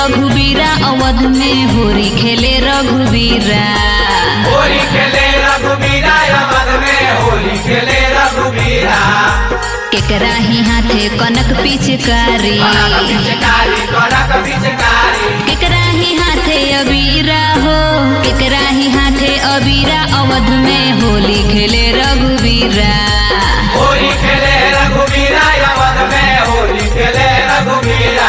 रघुबीरा अवध में होरी खेले रघुबीरा। होली खेले रघुबीरा अवध में होली खेले रघुबीरा। केकरा ही हाथे कनक पिचकारी केकरा ही हाथे अबीरा हो केकरा ही हाथे अबीरा अवध में होली खेले रघुबीरा। होली खेले रघुबीरा अवध में होली खेले रघुबीरा।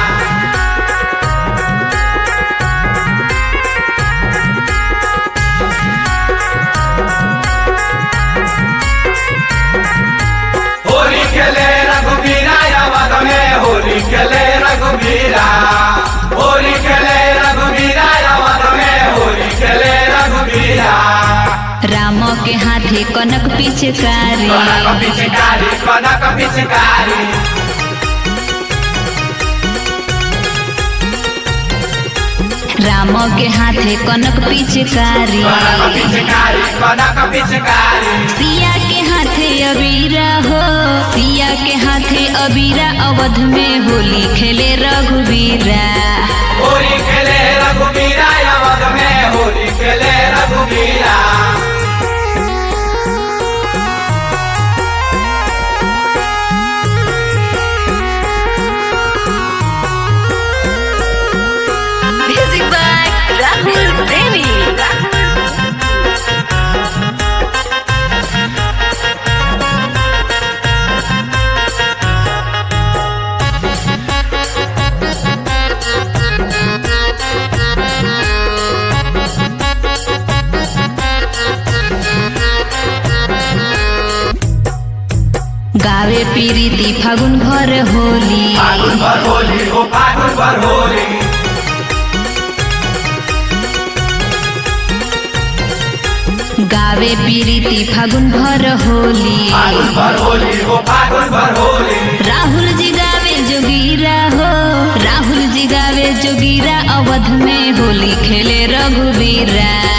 होली खेले रघुबीरा अवध में होली खेले रघुबीरा। होली खेले रघुबीरा अवध में होली खेले रघुबीरा। राम के हाथे कनक पिचकारी कनक पिचकारी राम के हाथे कनक पिचकारी कनक पिचकारी। सिया के हाथे अबीरा हो सिया के हाथे अबीरा अवध में होली खेले रघुबीरा। होली खेले रघुबीरा अवध में होली खेले रघुबीरा। म्यूजिक बाय राहुल प्रेमी। गावे पीरीती फागुन भर होली फागुन भर होली हो फागुन भर होली। गावे पीरीती फागुन भर होली फागुन भर होली हो फागुन भर होली। राहुल जी गावे जोगीरा हो राहुल जी गावे जोगीरा अवध में होली खेले रघुबीरा।